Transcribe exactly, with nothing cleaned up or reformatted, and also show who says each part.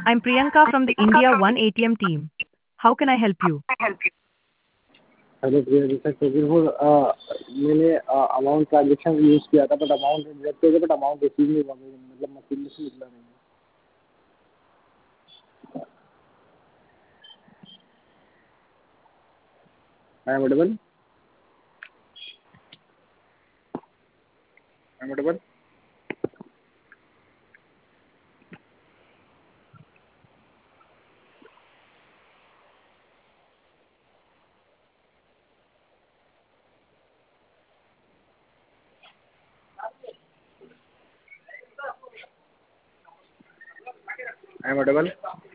Speaker 1: I'm Priyanka from the India One A T M team. How can I help you?
Speaker 2: Hello Priya ji sir क्योंकि वो अ, मैंने amount transaction use किया था but amount reject हो गया but amount receive नहीं हुआ मतलब मशीन में से निकला नहीं है अमेडेबल अमेडेबल अमेडेबल